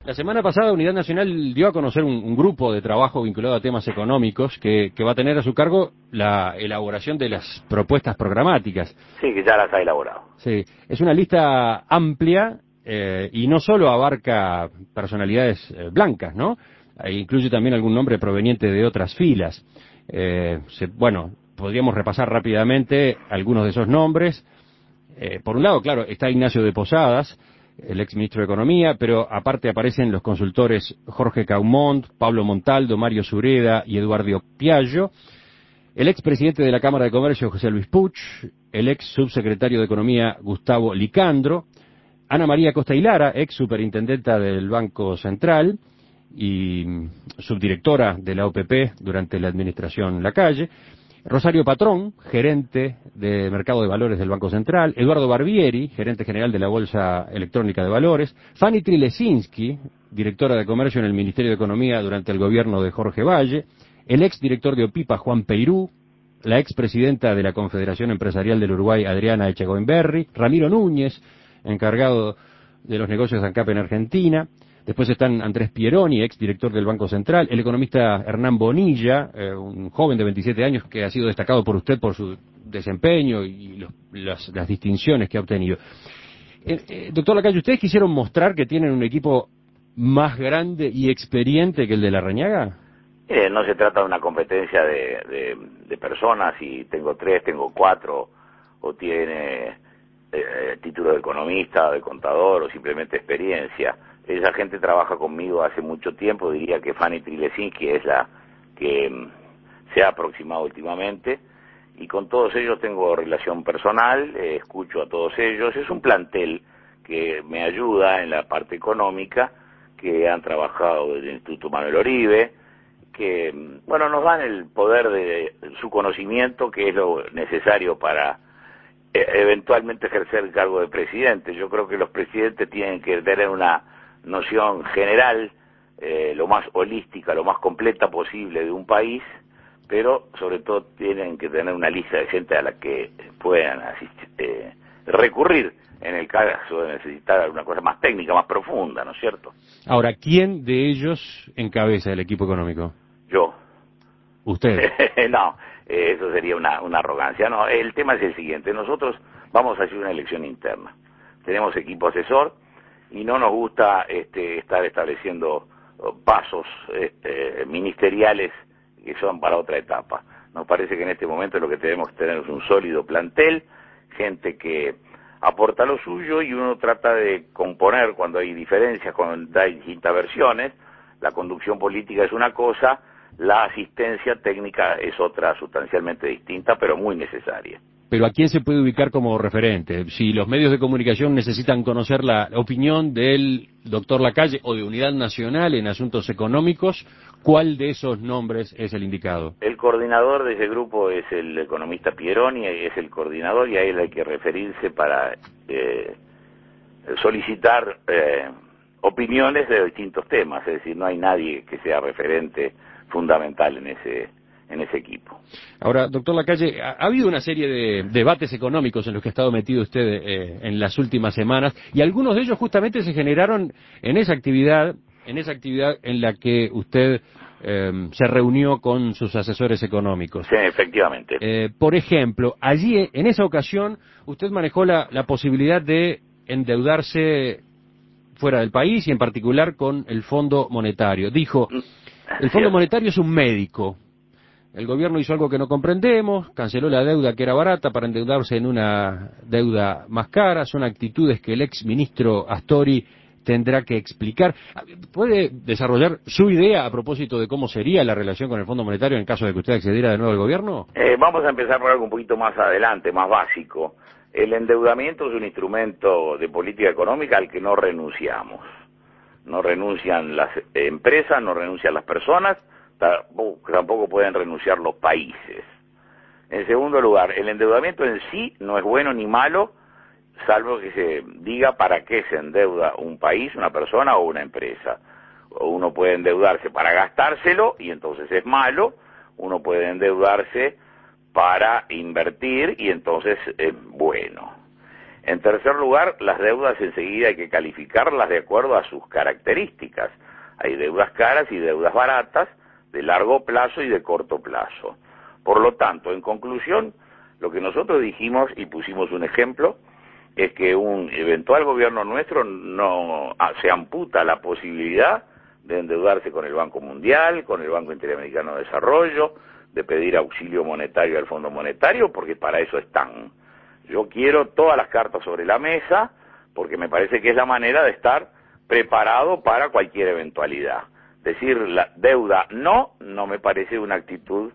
La semana pasada Unidad Nacional dio a conocer un grupo de trabajo vinculado a temas económicos que va a tener a su cargo la elaboración de las propuestas programáticas. Sí, que ya las ha elaborado. Sí, es una lista amplia y no solo abarca personalidades blancas, ¿no? Incluye también algún nombre proveniente de otras filas. Bueno, podríamos repasar rápidamente algunos de esos nombres. Por un lado, claro, está Ignacio de Posadas, el ex ministro de Economía, pero aparte aparecen los consultores Jorge Caumont, Pablo Montaldo, Mario Sureda y Eduardo Piaggio, el ex presidente de la Cámara de Comercio José Luis Puch, el ex subsecretario de Economía Gustavo Licandro, Ana María Costa y Lara, ex superintendenta del Banco Central y subdirectora de la OPP durante la administración Lacalle, Rosario Patrón, gerente de Mercado de Valores del Banco Central, Eduardo Barbieri, gerente general de la Bolsa Electrónica de Valores, Fanny Trilesinski, directora de Comercio en el Ministerio de Economía durante el gobierno de Jorge Valle, el ex director de OPIPA, Juan Peirú, la ex presidenta de la Confederación Empresarial del Uruguay, Adriana Echegoyenberry, Ramiro Núñez, encargado de los negocios de ANCAP en Argentina. Después están Andrés Pieroni, ex director del Banco Central, el economista Hernán Bonilla, un joven de 27 años que ha sido destacado por usted por su desempeño y las distinciones que ha obtenido. Doctor Lacalle, ¿ustedes quisieron mostrar que tienen un equipo más grande y experiente que el de Larrañaga? No se trata de una competencia de personas, si tengo 3, tengo 4, o tiene título de economista, de contador, o simplemente experiencia. Esa gente trabaja conmigo hace mucho tiempo, diría que Fanny Trilesinski es la que se ha aproximado últimamente, y con todos ellos tengo relación personal, escucho a todos ellos. Es un plantel que me ayuda en la parte económica, que han trabajado desde el Instituto Manuel Oribe, que, bueno, nos dan el poder de su conocimiento, que es lo necesario para eventualmente ejercer el cargo de presidente. Yo creo que los presidentes tienen que tener una noción general, lo más holística, lo más completa posible de un país, pero sobre todo tienen que tener una lista de gente a la que puedan recurrir en el caso de necesitar alguna cosa más técnica, más profunda, ¿no es cierto? Ahora, ¿quién de ellos encabeza el equipo económico? Yo. ¿Usted? No, eso sería una arrogancia. No, el tema es el siguiente. Nosotros vamos a hacer una elección interna. Tenemos equipo asesor y no nos gusta estar estableciendo pasos ministeriales que son para otra etapa. Nos parece que en este momento lo que tenemos que tener es un sólido plantel, gente que aporta lo suyo, y uno trata de componer cuando hay diferencias, cuando hay distintas versiones. La conducción política es una cosa, la asistencia técnica es otra, sustancialmente distinta, pero muy necesaria. Pero ¿a quién se puede ubicar como referente? Si los medios de comunicación necesitan conocer la opinión del doctor Lacalle o de Unidad Nacional en asuntos económicos, ¿cuál de esos nombres es el indicado? El coordinador de ese grupo es el economista Pieroni, es el coordinador, y a él hay que referirse para solicitar opiniones de distintos temas. Es decir, no hay nadie que sea referente fundamental en ese equipo. Ahora, doctor Lacalle, ha habido una serie de debates económicos en los que ha estado metido usted en las últimas semanas, y algunos de ellos justamente se generaron en esa actividad en la que usted se reunió con sus asesores económicos. Sí, efectivamente. Por ejemplo, allí, en esa ocasión, usted manejó la posibilidad de endeudarse fuera del país y en particular con el Fondo Monetario. Dijo, el Fondo Monetario es un médico. El gobierno hizo algo que no comprendemos, canceló la deuda que era barata para endeudarse en una deuda más cara. Son actitudes que el ex ministro Astori tendrá que explicar. ¿Puede desarrollar su idea a propósito de cómo sería la relación con el Fondo Monetario en caso de que usted accediera de nuevo al gobierno? Vamos a empezar por algo un poquito más adelante, más básico. El endeudamiento es un instrumento de política económica al que no renunciamos. No renuncian las empresas, no renuncian las personas, tampoco pueden renunciar los países. En segundo lugar, el endeudamiento en sí no es bueno ni malo, salvo que se diga para qué se endeuda un país, una persona o una empresa. Uno puede endeudarse para gastárselo y entonces es malo, uno puede endeudarse para invertir y entonces es bueno. En tercer lugar, las deudas enseguida hay que calificarlas de acuerdo a sus características. Hay deudas caras y deudas baratas, de largo plazo y de corto plazo. Por lo tanto, en conclusión, lo que nosotros dijimos y pusimos un ejemplo es que un eventual gobierno nuestro no se amputa la posibilidad de endeudarse con el Banco Mundial, con el Banco Interamericano de Desarrollo, de pedir auxilio monetario al Fondo Monetario, porque para eso están. Yo quiero todas las cartas sobre la mesa, porque me parece que es la manera de estar preparado para cualquier eventualidad. Decir la deuda no me parece una actitud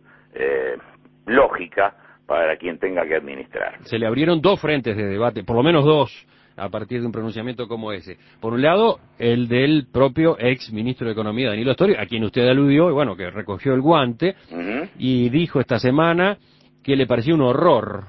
lógica para quien tenga que administrar. Se le abrieron dos frentes de debate, por lo menos dos, a partir de un pronunciamiento como ese. Por un lado, el del propio ex ministro de Economía, Danilo Astori, a quien usted aludió, y bueno, que recogió el guante, y dijo esta semana que le parecía un horror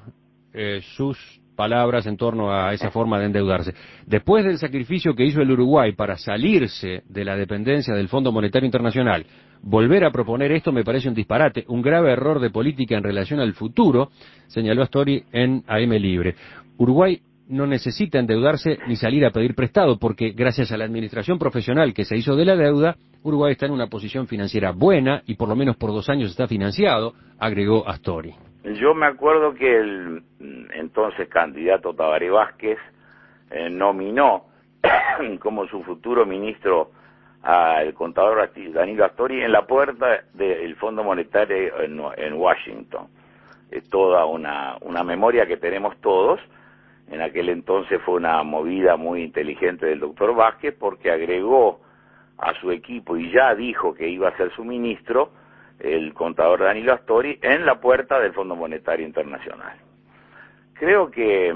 sus palabras en torno a esa forma de endeudarse. Después del sacrificio que hizo el Uruguay para salirse de la dependencia del Fondo Monetario Internacional, volver a proponer esto me parece un disparate, un grave error de política en relación al futuro, señaló Astori en AM Libre. Uruguay no necesita endeudarse ni salir a pedir prestado, porque gracias a la administración profesional que se hizo de la deuda, Uruguay está en una posición financiera buena y por lo menos por 2 años está financiado, agregó Astori. Yo me acuerdo que el entonces candidato Tabaré Vázquez nominó como su futuro ministro al contador Danilo Astori en la puerta del Fondo Monetario en Washington. Es toda una memoria que tenemos todos. En aquel entonces fue una movida muy inteligente del doctor Vázquez, porque agregó a su equipo y ya dijo que iba a ser su ministro el contador Danilo Astori en la puerta del Fondo Monetario Internacional. Creo que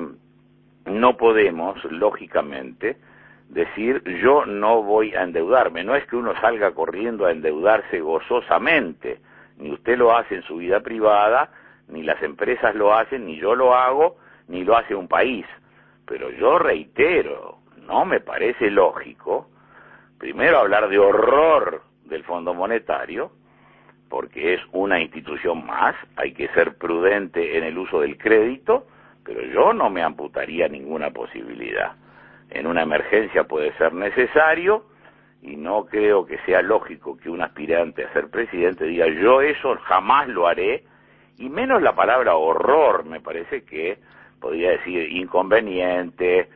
no podemos, lógicamente, decir yo no voy a endeudarme. No es que uno salga corriendo a endeudarse gozosamente, ni usted lo hace en su vida privada, ni las empresas lo hacen, ni yo lo hago, ni lo hace un país. Pero yo reitero, no me parece lógico, primero hablar de horror del Fondo Monetario, porque es una institución más, hay que ser prudente en el uso del crédito, pero yo no me amputaría ninguna posibilidad. En una emergencia puede ser necesario, y no creo que sea lógico que un aspirante a ser presidente diga yo eso jamás lo haré, y menos la palabra horror, me parece que podría decir inconveniente,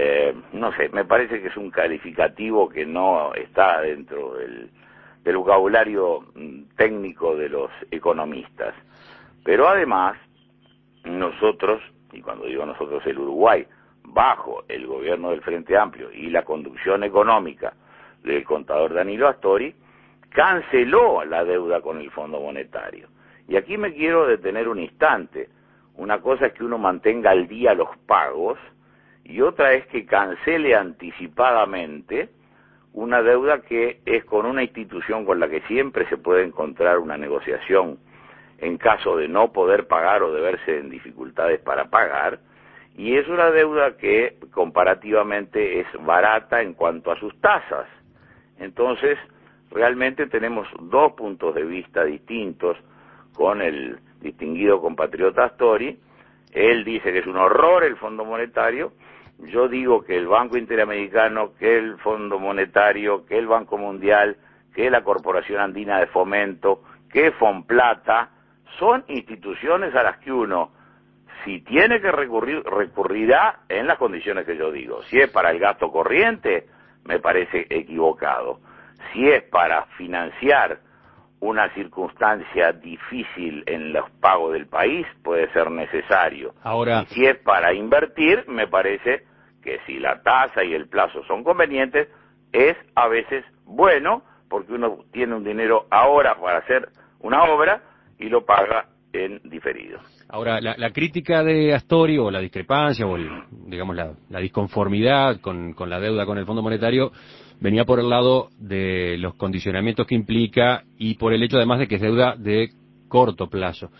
no sé, me parece que es un calificativo que no está dentro del vocabulario técnico de los economistas. Pero además, nosotros, y cuando digo nosotros el Uruguay, bajo el gobierno del Frente Amplio y la conducción económica del contador Danilo Astori, canceló la deuda con el Fondo Monetario. Y aquí me quiero detener un instante. Una cosa es que uno mantenga al día los pagos y otra es que cancele anticipadamente una deuda que es con una institución con la que siempre se puede encontrar una negociación en caso de no poder pagar o de verse en dificultades para pagar, y es una deuda que comparativamente es barata en cuanto a sus tasas. Entonces, realmente tenemos dos puntos de vista distintos con el distinguido compatriota Astori. Él dice que es un horror el Fondo Monetario. Yo digo que el Banco Interamericano, que el Fondo Monetario, que el Banco Mundial, que la Corporación Andina de Fomento, que Fonplata, son instituciones a las que uno, si tiene que recurrir, recurrirá en las condiciones que yo digo. Si es para el gasto corriente, me parece equivocado. Si es para financiar una circunstancia difícil en los pagos del país, puede ser necesario. Ahora, y si es para invertir, me parece que si la tasa y el plazo son convenientes, es a veces bueno, porque uno tiene un dinero ahora para hacer una obra y lo paga en diferido. Ahora, la crítica de Astori, o la discrepancia, o digamos la disconformidad con la deuda con el Fondo Monetario, venía por el lado de los condicionamientos que implica y por el hecho además de que es deuda de corto plazo.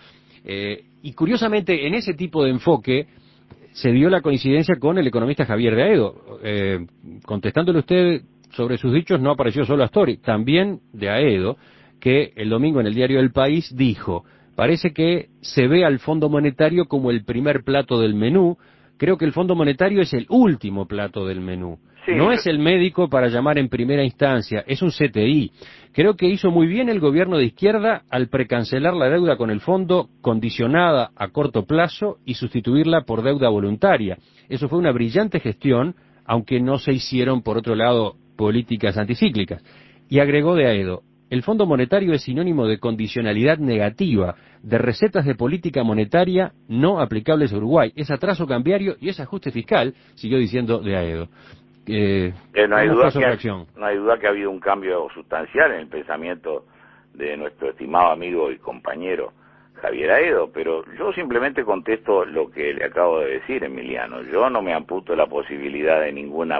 Y curiosamente, en ese tipo de enfoque se dio la coincidencia con el economista Javier de Aedo. Contestándole usted sobre sus dichos, no apareció solo Astori, también de Aedo, que el domingo en el diario El País dijo: parece que se ve al Fondo Monetario como el primer plato del menú, creo que el Fondo Monetario es el último plato del menú. Sí. No es el médico para llamar en primera instancia, es un CTI. Creo que hizo muy bien el gobierno de izquierda al precancelar la deuda con el fondo condicionada a corto plazo y sustituirla por deuda voluntaria. Eso fue una brillante gestión, aunque no se hicieron, por otro lado, políticas anticíclicas. Y agregó de Aedo, el Fondo Monetario es sinónimo de condicionalidad negativa, de recetas de política monetaria no aplicables a Uruguay. Es atraso cambiario y es ajuste fiscal, siguió diciendo de Aedo. No hay duda no hay duda que ha habido un cambio sustancial en el pensamiento de nuestro estimado amigo y compañero Javier Aedo, pero yo simplemente contesto lo que le acabo de decir, Emiliano. Yo no me amputo la posibilidad de ningún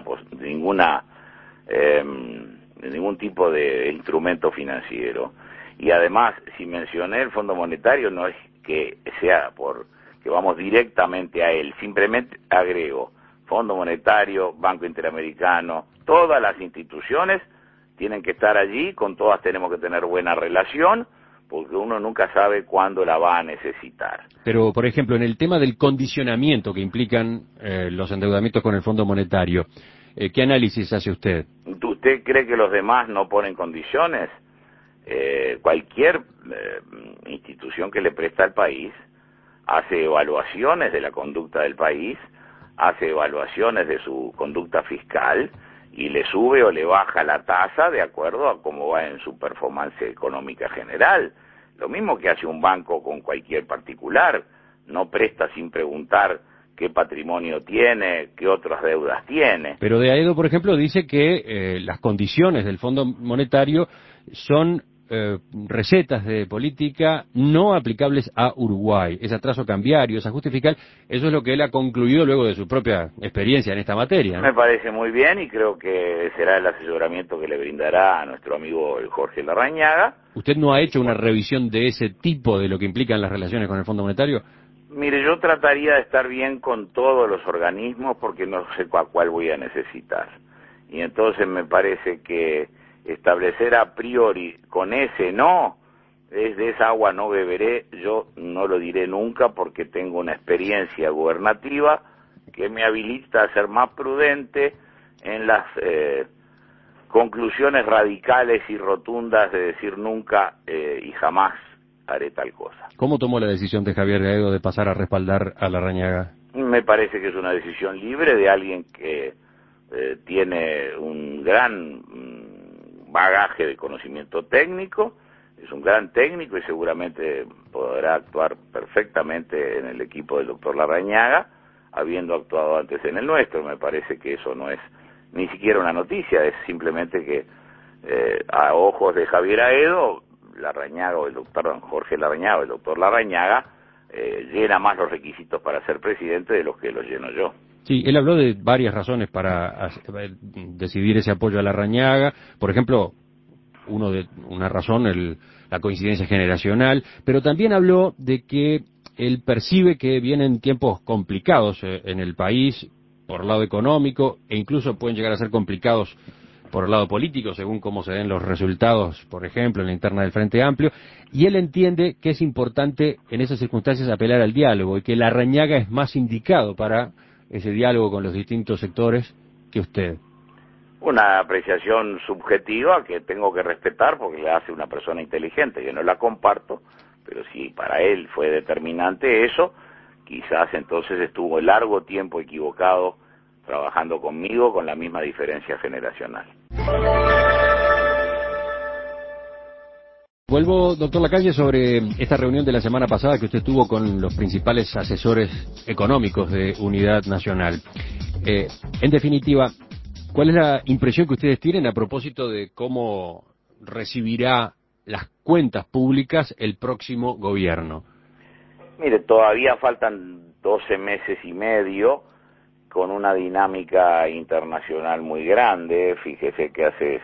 tipo de instrumento financiero. Y además, si mencioné el Fondo Monetario, no es que sea que vamos directamente a él, simplemente agrego Fondo Monetario, Banco Interamericano, todas las instituciones tienen que estar allí, con todas tenemos que tener buena relación, porque uno nunca sabe cuándo la va a necesitar. Pero, por ejemplo, en el tema del condicionamiento que implican los endeudamientos con el Fondo Monetario, ¿qué análisis hace usted? ¿Usted cree que los demás no ponen condiciones? Cualquier institución que le presta al país hace evaluaciones de la conducta del país, hace evaluaciones de su conducta fiscal y le sube o le baja la tasa de acuerdo a cómo va en su performance económica general. Lo mismo que hace un banco con cualquier particular, no presta sin preguntar qué patrimonio tiene, qué otras deudas tiene. Pero de Aedo, por ejemplo, dice que las condiciones del Fondo Monetario son recetas de política no aplicables a Uruguay. Es atraso cambiario, es ajuste fiscal. Eso es lo que él ha concluido luego de su propia experiencia en esta materia, ¿no? Me parece muy bien y creo que será el asesoramiento que le brindará a nuestro amigo el Jorge Larrañaga. ¿Usted no ha hecho una revisión de ese tipo de lo que implican las relaciones con el Fondo Monetario? Mire, yo trataría de estar bien con todos los organismos porque no sé a cuál voy a necesitar. Y entonces me parece que establecer a priori con ese no, es de esa agua no beberé, yo no lo diré nunca porque tengo una experiencia gubernativa que me habilita a ser más prudente en las conclusiones radicales y rotundas de decir nunca y jamás haré tal cosa. ¿Cómo tomó la decisión de Javier Aedo de pasar a respaldar a Larrañaga? Me parece que es una decisión libre de alguien que tiene un gran bagaje de conocimiento técnico, es un gran técnico y seguramente podrá actuar perfectamente en el equipo del doctor Larrañaga, habiendo actuado antes en el nuestro. Me parece que eso no es ni siquiera una noticia, es simplemente que a ojos de Javier Aedo, Larrañaga o el doctor Jorge Larrañaga o el doctor Larrañaga llena más los requisitos para ser presidente de los que los lleno yo. Sí, él habló de varias razones para decidir ese apoyo a Larrañaga. Por ejemplo, una razón, la coincidencia generacional, pero también habló de que él percibe que vienen tiempos complicados en el país por el lado económico e incluso pueden llegar a ser complicados por el lado político, según cómo se den los resultados, por ejemplo, en la interna del Frente Amplio, y él entiende que es importante en esas circunstancias apelar al diálogo y que Larrañaga es más indicado para ese diálogo con los distintos sectores que usted. Una apreciación subjetiva que tengo que respetar porque le hace una persona inteligente, que no la comparto, pero si para él fue determinante eso, quizás entonces estuvo largo tiempo equivocado trabajando conmigo con la misma diferencia generacional. Vuelvo, doctor Lacalle, sobre esta reunión de la semana pasada que usted tuvo con los principales asesores económicos de Unidad Nacional. En definitiva, ¿cuál es la impresión que ustedes tienen a propósito de cómo recibirá las cuentas públicas el próximo gobierno? Mire, todavía faltan 12 meses y medio con una dinámica internacional muy grande. Fíjese que hace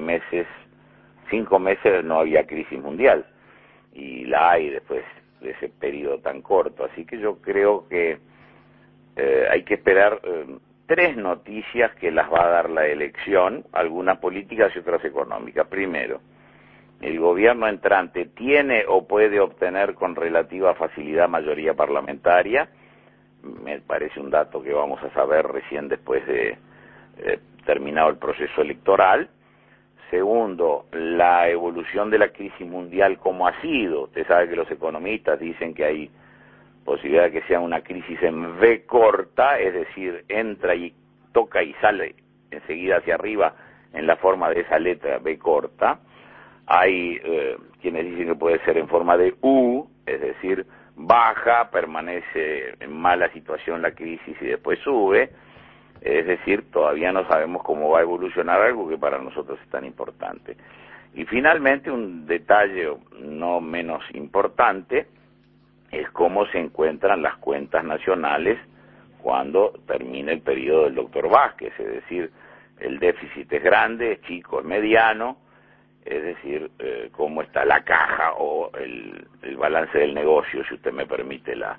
5 meses no había crisis mundial y la hay después de ese periodo tan corto. Así que yo creo que hay que esperar 3 noticias que las va a dar la elección, algunas políticas y otras económicas. Primero, el gobierno entrante tiene o puede obtener con relativa facilidad mayoría parlamentaria. me parece un dato que vamos a saber recién después de terminado el proceso electoral. Segundo, la evolución de la crisis mundial, ¿cómo ha sido? Usted sabe que los economistas dicen que hay posibilidad de que sea una crisis en V corta, es decir, entra y toca y sale enseguida hacia arriba en la forma de esa letra V corta. Hay quienes dicen que puede ser en forma de U, es decir, baja, permanece en mala situación la crisis y después sube. Es decir, todavía no sabemos cómo va a evolucionar algo que para nosotros es tan importante. Y finalmente, un detalle no menos importante es cómo se encuentran las cuentas nacionales cuando termine el periodo del doctor Vázquez, es decir, el déficit es grande, es chico, es mediano, es decir, cómo está la caja o el balance del negocio, si usted me permite la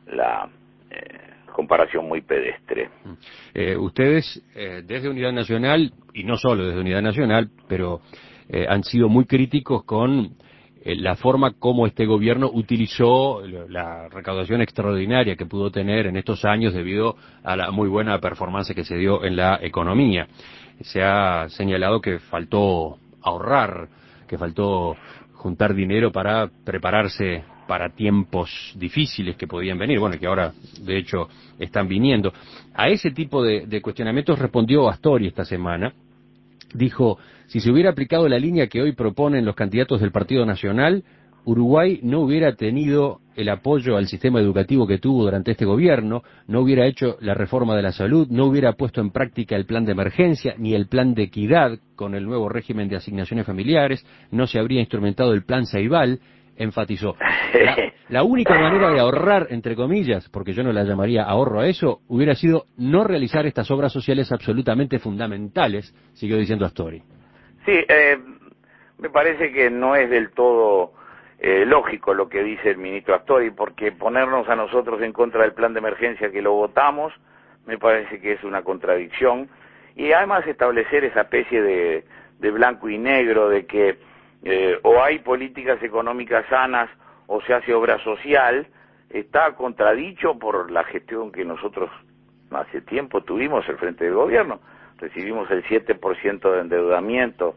comparación muy pedestre. Ustedes, desde Unidad Nacional, y no solo desde Unidad Nacional, pero han sido muy críticos con la forma como este gobierno utilizó la recaudación extraordinaria que pudo tener en estos años debido a la muy buena performance que se dio en la economía. Se ha señalado que faltó ahorrar, que faltó juntar dinero para prepararse para tiempos difíciles que podían venir, bueno, que ahora de hecho están viniendo. A ese tipo de cuestionamientos respondió Astori esta semana. Dijo, si se hubiera aplicado la línea que hoy proponen los candidatos del Partido Nacional, Uruguay no hubiera tenido el apoyo al sistema educativo que tuvo durante este gobierno, no hubiera hecho la reforma de la salud, no hubiera puesto en práctica el plan de emergencia ni el plan de equidad con el nuevo régimen de asignaciones familiares, no se habría instrumentado el plan Ceibal. Enfatizó, la única manera de ahorrar, entre comillas, porque yo no la llamaría ahorro a eso, hubiera sido no realizar estas obras sociales absolutamente fundamentales, siguió diciendo Astori. Sí, me parece que no es del todo lógico lo que dice el ministro Astori, porque ponernos a nosotros en contra del plan de emergencia que lo votamos, me parece que es una contradicción, y además establecer esa especie de blanco y negro de que o hay políticas económicas sanas o se hace obra social, está contradicho por la gestión que nosotros hace tiempo tuvimos al frente del gobierno. Recibimos el 7% de endeudamiento,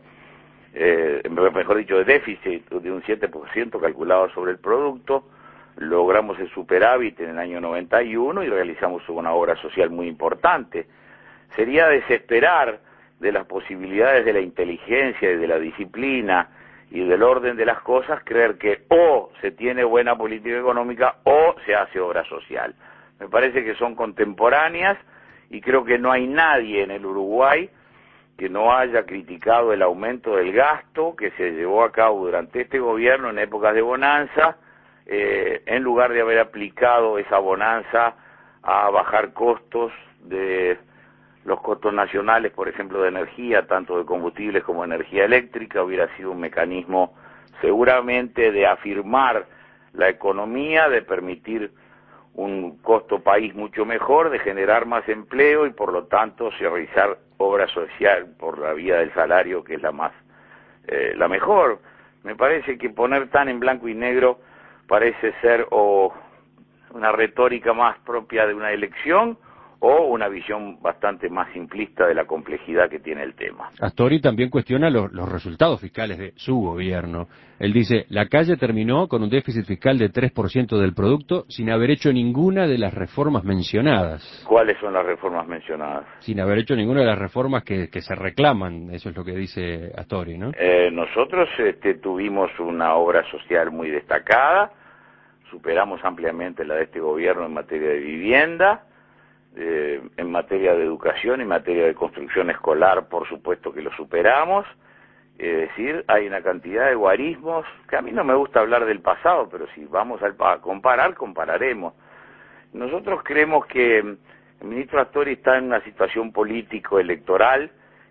mejor dicho, de déficit de un 7% calculado sobre el producto, logramos el superávit en el año 91 y realizamos una obra social muy importante. Sería desesperar de las posibilidades de la inteligencia y de la disciplina y del orden de las cosas, creer que o se tiene buena política económica o se hace obra social. Me parece que son contemporáneas y creo que no hay nadie en el Uruguay que no haya criticado el aumento del gasto que se llevó a cabo durante este gobierno en épocas de bonanza, en lugar de haber aplicado esa bonanza a bajar costos de los costos nacionales, por ejemplo, de energía, tanto de combustibles como de energía eléctrica, hubiera sido un mecanismo seguramente de afirmar la economía, de permitir un costo país mucho mejor, de generar más empleo y por lo tanto realizar obra social por la vía del salario, que es la mejor. Me parece que poner tan en blanco y negro parece ser o una retórica más propia de una elección o una visión bastante más simplista de la complejidad que tiene el tema. Astori también cuestiona los resultados fiscales de su gobierno. Él dice, la calle terminó con un déficit fiscal de 3% del producto sin haber hecho ninguna de las reformas mencionadas. ¿Cuáles son las reformas mencionadas? Sin haber hecho ninguna de las reformas que se reclaman, eso es lo que dice Astori, ¿no? Nosotros tuvimos una obra social muy destacada, superamos ampliamente la de este gobierno en materia de vivienda, en materia de educación, en materia de construcción escolar, por supuesto que lo superamos. Es decir, hay una cantidad de guarismos, que a mí no me gusta hablar del pasado, pero si vamos a comparar, compararemos. Nosotros creemos que el ministro Astori está en una situación político-electoral,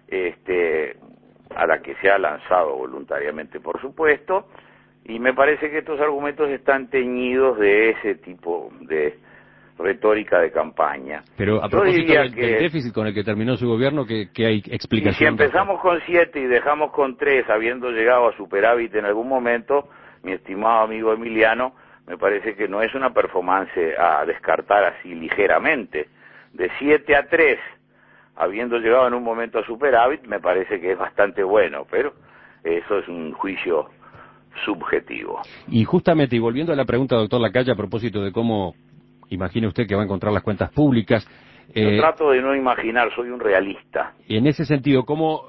a la que se ha lanzado voluntariamente, por supuesto, y me parece que estos argumentos están teñidos de ese tipo de retórica de campaña. Pero a propósito del déficit con el que terminó su gobierno, ¿qué hay explicación? Y si empezamos con 7 y dejamos con 3, habiendo llegado a superávit en algún momento, mi estimado amigo Emiliano, me parece que no es una performance a descartar así ligeramente. De 7-3, habiendo llegado en un momento a superávit, me parece que es bastante bueno, pero eso es un juicio subjetivo. Y justamente, y volviendo a la pregunta, doctor Lacalle, a propósito de cómo imagina usted que va a encontrar las cuentas públicas. Yo trato de no imaginar, soy un realista. Y en ese sentido, ¿cómo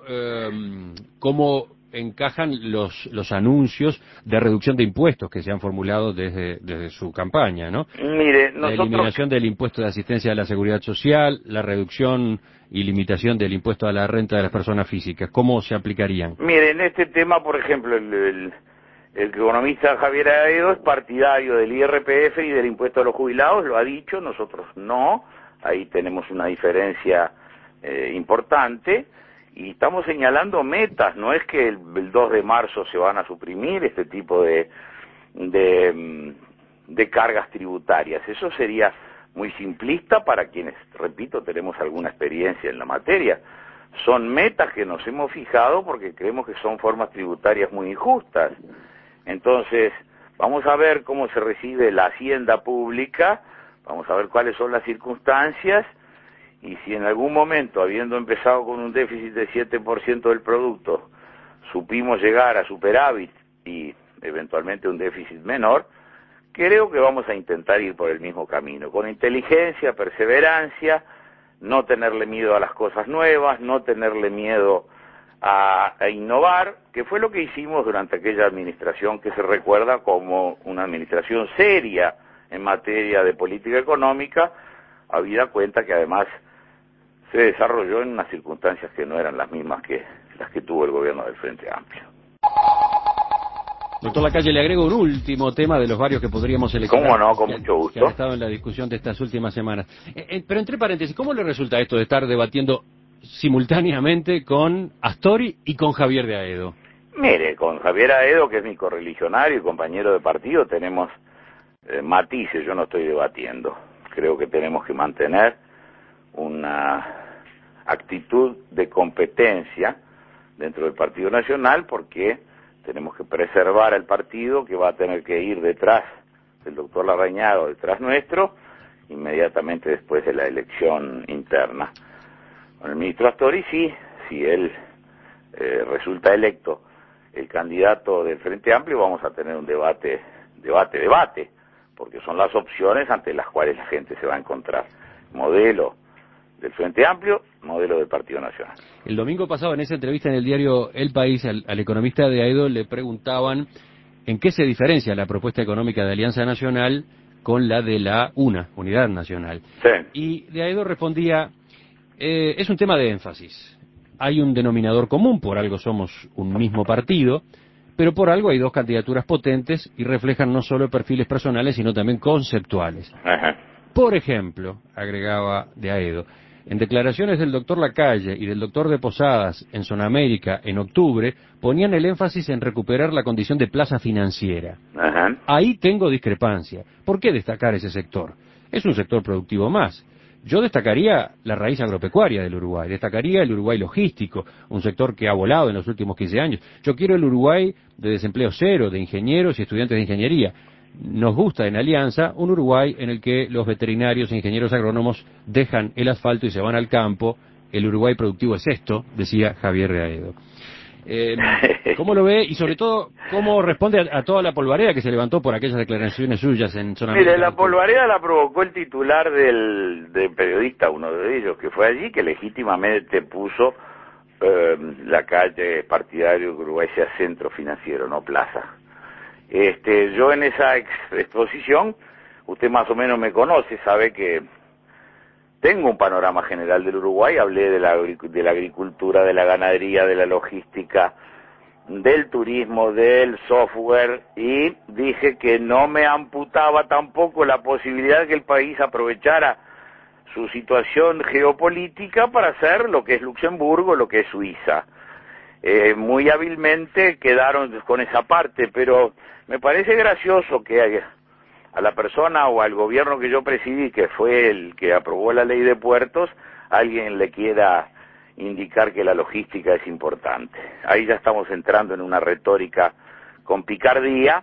encajan los anuncios de reducción de impuestos que se han formulado desde su campaña, ¿no? Mire, La eliminación del impuesto de asistencia a la seguridad social, la reducción y limitación del impuesto a la renta de las personas físicas, ¿cómo se aplicarían? Mire, en este tema, por ejemplo, el economista Javier Aedo es partidario del IRPF y del impuesto a los jubilados, lo ha dicho, nosotros no, ahí tenemos una diferencia importante, y estamos señalando metas, no es que el 2 de marzo se van a suprimir este tipo de cargas tributarias, eso sería muy simplista para quienes, repito, tenemos alguna experiencia en la materia. Son metas que nos hemos fijado porque creemos que son formas tributarias muy injustas. Entonces, vamos a ver cómo se recibe la hacienda pública, vamos a ver cuáles son las circunstancias, y si en algún momento, habiendo empezado con un déficit de 7% del producto, supimos llegar a superávit y eventualmente un déficit menor, creo que vamos a intentar ir por el mismo camino, con inteligencia, perseverancia, no tenerle miedo a las cosas nuevas, no tenerle miedo a innovar, que fue lo que hicimos durante aquella administración que se recuerda como una administración seria en materia de política económica, habida cuenta que además se desarrolló en unas circunstancias que no eran las mismas que las que tuvo el gobierno del Frente Amplio. Doctor Lacalle, le agrego un último tema de los varios que podríamos seleccionar. ¿Cómo no? Con mucho gusto. Que han estado en la discusión de estas últimas semanas. Pero entre paréntesis, ¿cómo le resulta esto de estar debatiendo simultáneamente con Astori y con Javier de Aedo? Mire, con Javier Aedo, que es mi correligionario y compañero de partido, tenemos matices, yo no estoy debatiendo. Creo que tenemos que mantener una actitud de competencia dentro del Partido Nacional porque tenemos que preservar al partido que va a tener que ir detrás del doctor Larrañaga, detrás nuestro, inmediatamente después de la elección interna. Con el ministro Astori sí, si él resulta electo el candidato del Frente Amplio, vamos a tener un debate, porque son las opciones ante las cuales la gente se va a encontrar. Modelo del Frente Amplio, modelo del Partido Nacional. El domingo pasado, en esa entrevista en el diario El País, al economista de Aedo le preguntaban en qué se diferencia la propuesta económica de Alianza Nacional con la de la Unidad Nacional. Sí. Y de Aedo respondía, es un tema de énfasis. Hay un denominador común, por algo somos un mismo partido, pero por algo hay dos candidaturas potentes y reflejan no solo perfiles personales, sino también conceptuales. Ajá. Por ejemplo, agregaba de Aedo, en declaraciones del doctor Lacalle y del doctor de Posadas en Zonamérica en octubre, ponían el énfasis en recuperar la condición de plaza financiera. Ajá. Ahí tengo discrepancia. ¿Por qué destacar ese sector? Es un sector productivo más. Yo destacaría la raíz agropecuaria del Uruguay, destacaría el Uruguay logístico, un sector que ha volado en los últimos 15 años. Yo quiero el Uruguay de desempleo cero, de ingenieros y estudiantes de ingeniería. Nos gusta en Alianza un Uruguay en el que los veterinarios e ingenieros agrónomos dejan el asfalto y se van al campo. El Uruguay productivo es esto, decía Javier de Aedo. ¿Cómo lo ve? Y sobre todo, ¿cómo responde a toda la polvareda que se levantó por aquellas declaraciones suyas en Zonamérica? Mire, la polvareda la provocó el titular del periodista, uno de ellos, que fue allí, que legítimamente puso Lacalle partidario que Uruguay sea centro financiero, no plaza. Yo en esa exposición, usted más o menos me conoce, sabe que tengo un panorama general del Uruguay, hablé de la agricultura, de la ganadería, de la logística, del turismo, del software, y dije que no me amputaba tampoco la posibilidad de que el país aprovechara su situación geopolítica para hacer lo que es Luxemburgo, lo que es Suiza. Muy hábilmente quedaron con esa parte, pero me parece gracioso que a la persona o al gobierno que yo presidí, que fue el que aprobó la ley de puertos, alguien le quiera indicar que la logística es importante. Ahí ya estamos entrando en una retórica con picardía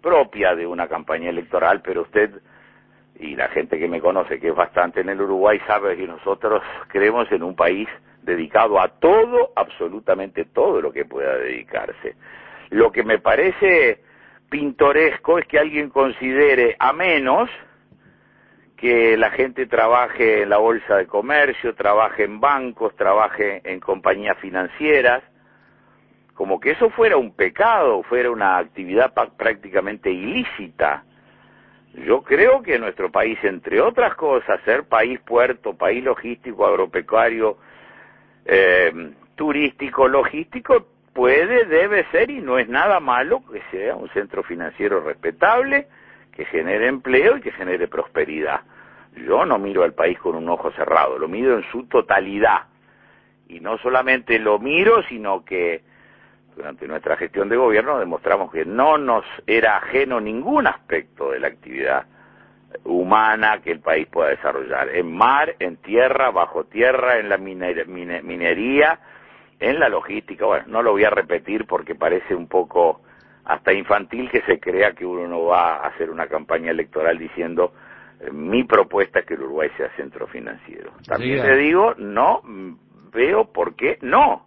propia de una campaña electoral, pero usted y la gente que me conoce, que es bastante en el Uruguay, sabe que nosotros creemos en un país dedicado a todo, absolutamente todo lo que pueda dedicarse. Lo que me parece pintoresco es que alguien considere a menos que la gente trabaje en la bolsa de comercio, trabaje en bancos, trabaje en compañías financieras, como que eso fuera un pecado, fuera una actividad prácticamente ilícita. Yo creo que nuestro país, entre otras cosas, ser país puerto, país logístico, agropecuario, turístico, logístico, puede, debe ser y no es nada malo que sea un centro financiero respetable, que genere empleo y que genere prosperidad. Yo no miro al país con un ojo cerrado, lo miro en su totalidad. Y no solamente lo miro, sino que durante nuestra gestión de gobierno demostramos que no nos era ajeno ningún aspecto de la actividad humana que el país pueda desarrollar, en mar, en tierra, bajo tierra, en la minería, en la logística. Bueno, no lo voy a repetir porque parece un poco hasta infantil que se crea que uno no va a hacer una campaña electoral diciendo mi propuesta es que el Uruguay sea centro financiero. También le digo, no veo por qué no.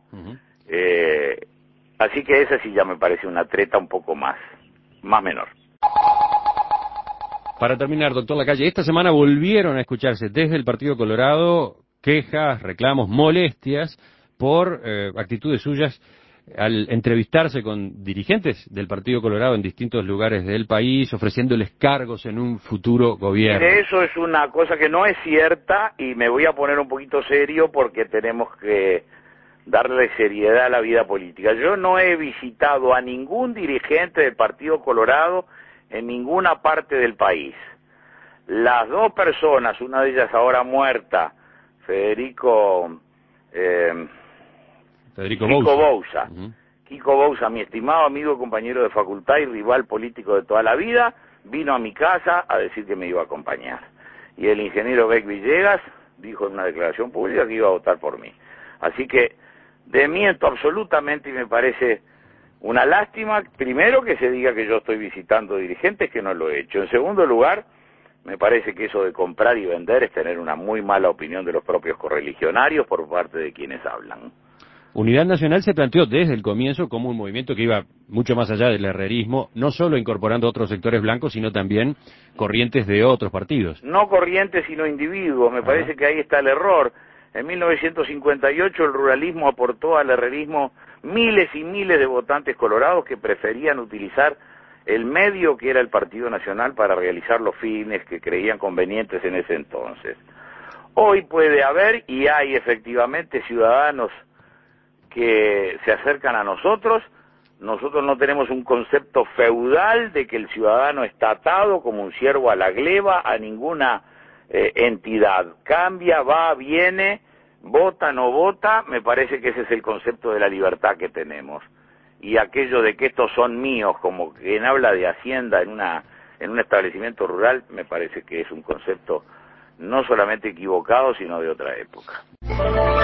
Así que esa sí ya me parece una treta un poco más menor. Para terminar, doctor Lacalle, esta semana volvieron a escucharse desde el Partido Colorado quejas, reclamos, molestias por actitudes suyas al entrevistarse con dirigentes del Partido Colorado en distintos lugares del país, ofreciéndoles cargos en un futuro gobierno. Eso es una cosa que no es cierta y me voy a poner un poquito serio porque tenemos que darle seriedad a la vida política. Yo no he visitado a ningún dirigente del Partido Colorado en ninguna parte del país. Las dos personas, una de ellas ahora muerta, Kiko Bouza. Kiko Bouza, mi estimado amigo, compañero de facultad y rival político de toda la vida, vino a mi casa a decir que me iba a acompañar. Y el ingeniero Beck Villegas dijo en una declaración pública que iba a votar por mí. Así que desmiento absolutamente y me parece una lástima, primero, que se diga que yo estoy visitando dirigentes, que no lo he hecho. En segundo lugar, me parece que eso de comprar y vender es tener una muy mala opinión de los propios correligionarios por parte de quienes hablan. Unidad Nacional se planteó desde el comienzo como un movimiento que iba mucho más allá del herrerismo, no solo incorporando otros sectores blancos, sino también corrientes de otros partidos. No corrientes, sino individuos. Me parece que ahí está el error. En 1958 el ruralismo aportó al herrerismo miles y miles de votantes colorados que preferían utilizar el medio que era el Partido Nacional para realizar los fines que creían convenientes en ese entonces. Hoy puede haber, y hay efectivamente, ciudadanos que se acercan a nosotros. Nosotros no tenemos un concepto feudal de que el ciudadano está atado como un ciervo a la gleba a ninguna entidad. Cambia, va, viene, vota, no vota. Me parece que ese es el concepto de la libertad que tenemos. Y aquello de que estos son míos, como quien habla de hacienda en un establecimiento rural, me parece que es un concepto no solamente equivocado, sino de otra época.